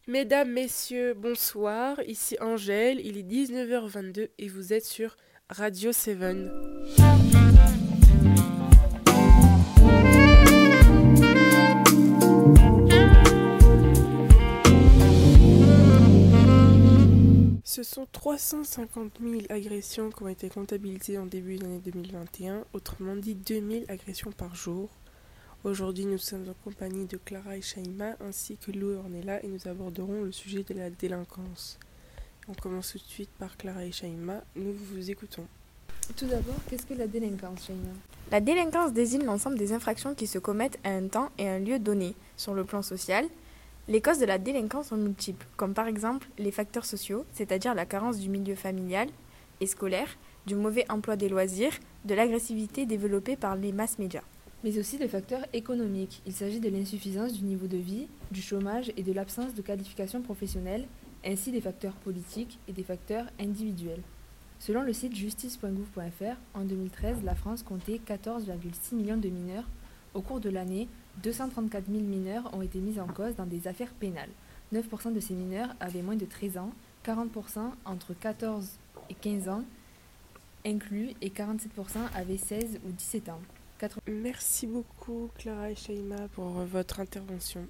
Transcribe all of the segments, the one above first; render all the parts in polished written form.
Mesdames, messieurs, bonsoir. Ici Angèle, il est 19h22 et vous êtes sur Radio 7. Ce sont 350 000 agressions qui ont été comptabilisées en début d'année 2021, autrement dit 2000 agressions par jour. Aujourd'hui, nous sommes en compagnie de Clara et Shaima ainsi que Lou Ornella et nous aborderons le sujet de la délinquance. On commence tout de suite par Clara et Shaima. Nous vous écoutons. Tout d'abord, qu'est-ce que la délinquance, Shaima ? La délinquance désigne l'ensemble des infractions qui se commettent à un temps et un lieu donné. Sur le plan social, les causes de la délinquance sont multiples, comme par exemple les facteurs sociaux, c'est-à-dire la carence du milieu familial et scolaire, du mauvais emploi des loisirs, de l'agressivité développée par les mass-médias. Mais aussi les facteurs économiques. Il s'agit de l'insuffisance du niveau de vie, du chômage et de l'absence de qualification professionnelle, ainsi des facteurs politiques et des facteurs individuels. Selon le site justice.gouv.fr, en 2013, la France comptait 14,6 millions de mineurs. Au cours de l'année, 234 000 mineurs ont été mis en cause dans des affaires pénales. 9% de ces mineurs avaient moins de 13 ans, 40% entre 14 et 15 ans inclus et 47% avaient 16 ou 17 ans. Merci beaucoup Clara et Shaima pour votre intervention.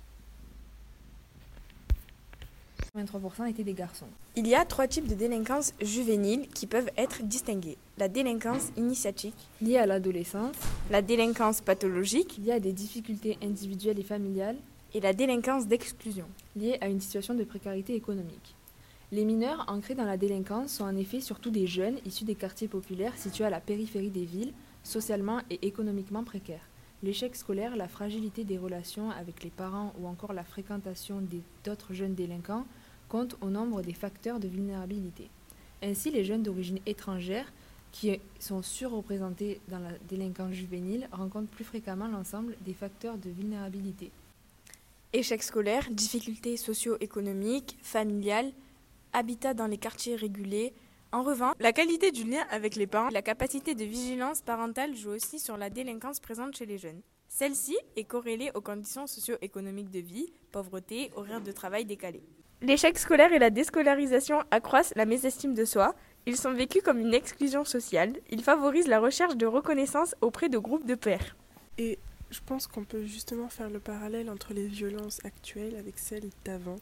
23% étaient des garçons. Il y a 3 types de délinquance juvénile qui peuvent être distingués. La délinquance initiatique, Liées à l'adolescence, la délinquance pathologique liées à des difficultés individuelles et familiales, et la délinquance d'exclusion. liées à une situation de précarité économique. Les mineurs ancrés dans la délinquance sont en effet surtout des jeunes issus des quartiers populaires situés à la périphérie des villes, socialement et économiquement précaires. L'échec scolaire, la fragilité des relations avec les parents ou encore la fréquentation d'autres jeunes délinquants comptent au nombre des facteurs de vulnérabilité. Ainsi, les jeunes d'origine étrangère qui sont surreprésentés dans la délinquance juvénile rencontrent plus fréquemment l'ensemble des facteurs de vulnérabilité. Échec scolaire, difficultés socio-économiques, familiales, habitat dans les quartiers régulés. En revanche, la qualité du lien avec les parents et la capacité de vigilance parentale jouent aussi sur la délinquance présente chez les jeunes. Celle-ci est corrélée aux conditions socio-économiques de vie, pauvreté, horaires de travail décalés. L'échec scolaire et la déscolarisation accroissent la mésestime de soi. Ils sont vécus comme une exclusion sociale. Ils favorisent la recherche de reconnaissance auprès de groupes de pairs. Et je pense qu'on peut justement faire le parallèle entre les violences actuelles avec celles d'avant.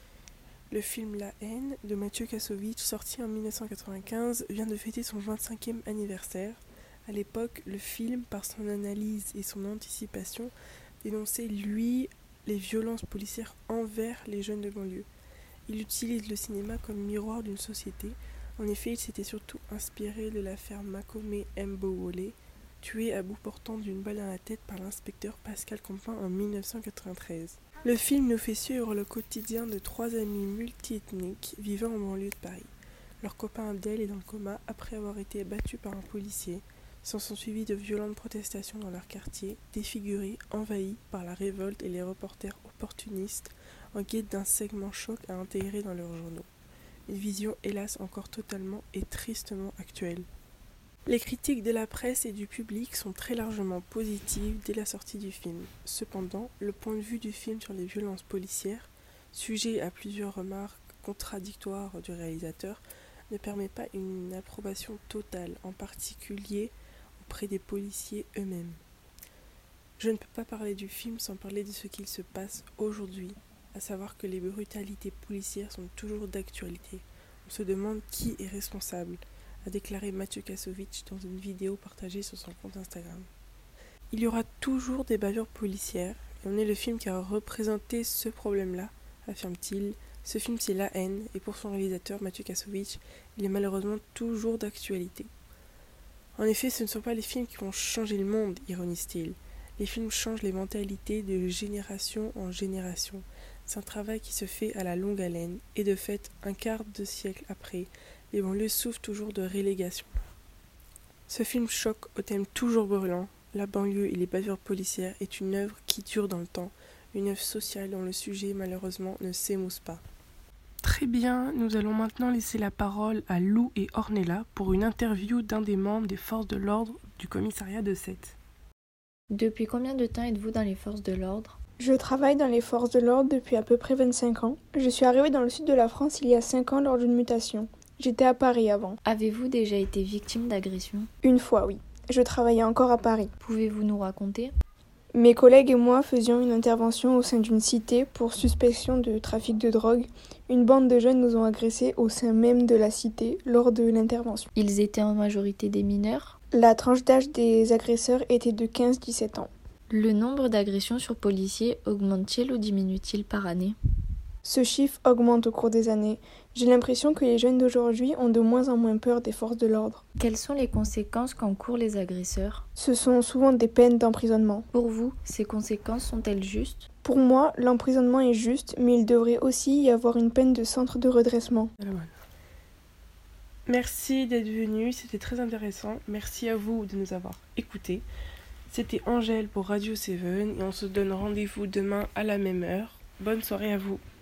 Le film La haine de Mathieu Kassovitch, sorti en 1995, vient de fêter son 25e anniversaire. À l'époque, le film, par son analyse et son anticipation, dénonçait, lui, les violences policières envers les jeunes de banlieue. Il utilise le cinéma comme miroir d'une société. En effet, il s'était surtout inspiré de l'affaire Makome Mbowole, tué à bout portant d'une balle dans la tête par l'inspecteur Pascal Campin en 1993. Le film nous fait suivre le quotidien de 3 amis multiethniques vivant en banlieue de Paris. Leur copain Abdel est dans le coma après avoir été battu par un policier. S'en sont suivis de violentes protestations dans leur quartier, défigurés, envahis par la révolte et les reporters opportunistes en quête d'un segment choc à intégrer dans leurs journaux. Une vision hélas encore totalement et tristement actuelle. Les critiques de la presse et du public sont très largement positives dès la sortie du film. Cependant, le point de vue du film sur les violences policières, sujet à plusieurs remarques contradictoires du réalisateur, ne permet pas une approbation totale, en particulier auprès des policiers eux-mêmes. Je ne peux pas parler du film sans parler de ce qu'il se passe aujourd'hui, à savoir que les brutalités policières sont toujours d'actualité. On se demande qui est responsable, a déclaré Mathieu Kassovitch dans une vidéo partagée sur son compte Instagram. Il y aura toujours des bavures policières, et on est le film qui a représenté ce problème-là, affirme-t-il. Ce film c'est La haine, et pour son réalisateur Mathieu Kassovitch, il est malheureusement toujours d'actualité. En effet, ce ne sont pas les films qui vont changer le monde, ironise-t-il. Les films changent les mentalités de génération en génération. C'est un travail qui se fait à la longue haleine, et de fait, un quart de siècle après, les banlieues souffrent toujours de relégation. Ce film choc au thème toujours brûlant, la banlieue et les bavures policières, est une œuvre qui dure dans le temps, une œuvre sociale dont le sujet malheureusement ne s'émousse pas. Très bien, nous allons maintenant laisser la parole à Lou et Ornella pour une interview d'un des membres des forces de l'ordre du commissariat de Sète. Depuis combien de temps êtes-vous dans les forces de l'ordre ? Je travaille dans les forces de l'ordre depuis à peu près 25 ans. Je suis arrivée dans le sud de la France il y a 5 ans lors d'une mutation. J'étais à Paris avant. Avez-vous déjà été victime d'agression? Une fois, oui. Je travaillais encore à Paris. Pouvez-vous nous raconter? Mes collègues et moi faisions une intervention au sein d'une cité pour suspicion de trafic de drogue. Une bande de jeunes nous ont agressés au sein même de la cité lors de l'intervention. Ils étaient en majorité des mineurs? La tranche d'âge des agresseurs était de 15-17 ans. Le nombre d'agressions sur policiers augmente-t-il ou diminue-t-il par année? Ce chiffre augmente au cours des années. J'ai l'impression que les jeunes d'aujourd'hui ont de moins en moins peur des forces de l'ordre. Quelles sont les conséquences qu'encourent les agresseurs? Ce sont souvent des peines d'emprisonnement. Pour vous, ces conséquences sont-elles justes? Pour moi, l'emprisonnement est juste, mais il devrait aussi y avoir une peine de centre de redressement. Merci d'être venu, c'était très intéressant. Merci à vous de nous avoir écoutés. C'était Angèle pour Radio 7 et on se donne rendez-vous demain à la même heure. Bonne soirée à vous.